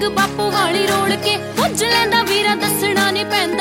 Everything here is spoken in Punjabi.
ਬਾਪੂ ਵਾਲੀ ਰੋੜ ਕੇ ਪੁੱਜ ਲੈਂਦਾ ਵੀਰਾ, ਦੱਸਣਾ ਨਹੀਂ ਪੈਂਦਾ।